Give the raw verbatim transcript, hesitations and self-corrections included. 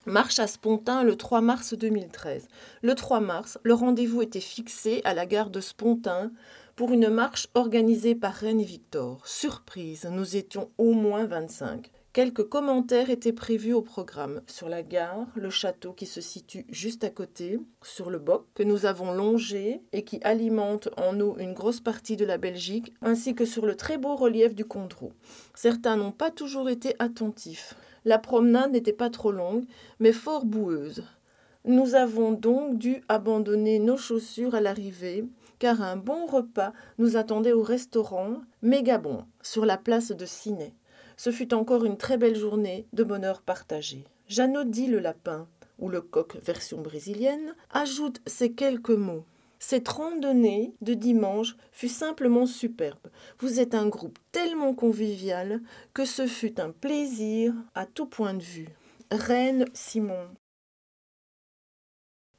Marche à Spontin le trois mars deux mille treize. Le trois mars, le rendez-vous était fixé à la gare de Spontin pour une marche organisée par Reine Victor. Surprise, nous étions au moins vingt-cinq. Quelques commentaires étaient prévus au programme sur la gare, le château qui se situe juste à côté, sur le Boc que nous avons longé et qui alimente en eau une grosse partie de la Belgique, ainsi que sur le très beau relief du Condroux. Certains n'ont pas toujours été attentifs. La promenade n'était pas trop longue, mais fort boueuse. Nous avons donc dû abandonner nos chaussures à l'arrivée, car un bon repas nous attendait au restaurant Mégabon, sur la place de Ciney. Ce fut encore une très belle journée de bonheur partagé. Jeannot dit le lapin, ou le coq version brésilienne, ajoute ces quelques mots. Cette randonnée de dimanche fut simplement superbe. Vous êtes un groupe tellement convivial que ce fut un plaisir à tout point de vue. Reine Simon.